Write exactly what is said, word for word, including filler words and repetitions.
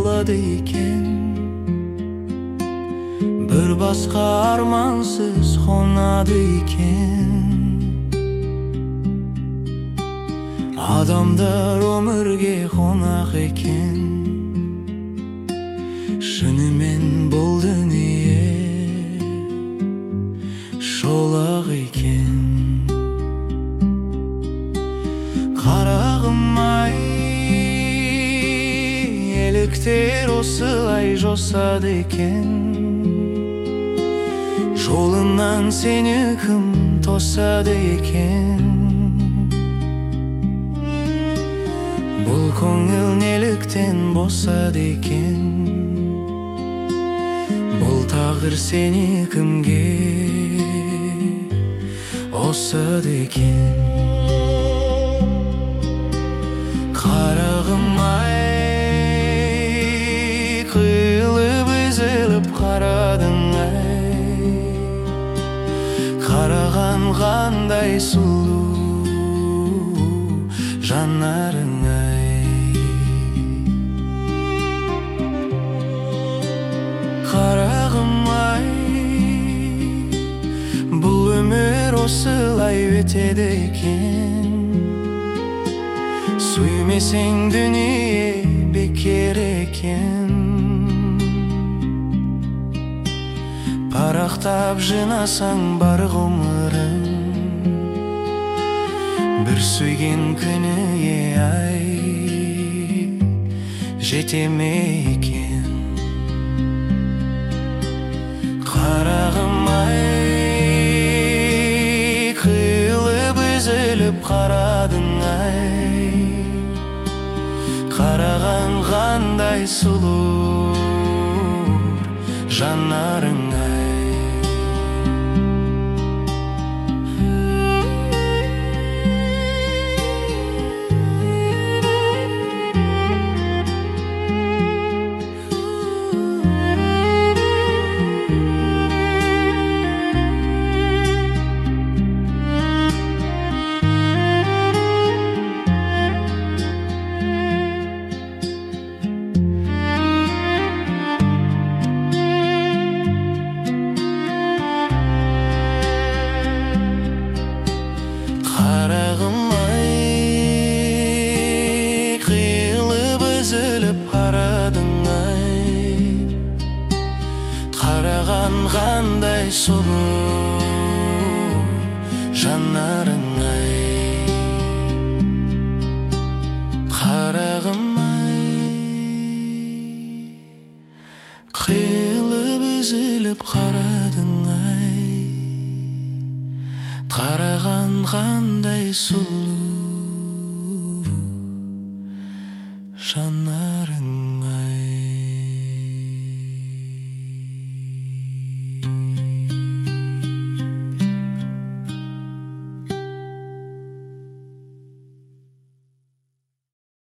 болады екен. Бір басқа армансыз қонады екен. Адамдар өмірге қонақ екен. Шынымен бұл дүние шолақ екен. Қарағым-ай, еліктер осылай жосады екен. Жолынан сені кім тосады екен? Бұл көңіл неліктен босады екен? Бұл тағдыр сені кімге осады екен? Қарағым-ай, қиылып үзіліп қарадың-ай. Қараған қандай сұлу жанарың-ай. Қарағым-ай, бұл өмір осылай өтеді екен. Сүймесең дүние бекер екен. Парақтап жинасаң бар ғұмырың, бір сүйген күні ай жете ме екен? Қарағым-ай, қиылып үзіліп қарадың-ай. Қараған қандай сұлу жанарың-ай. Қарағым-ай, қиылып үзіліп қарадың-ай. Қараған қандай сұлу жанарың-ай. Қарағым-ай, қиылып үзіліп қарадың-ай. Қараған қандай сұлу жанарың.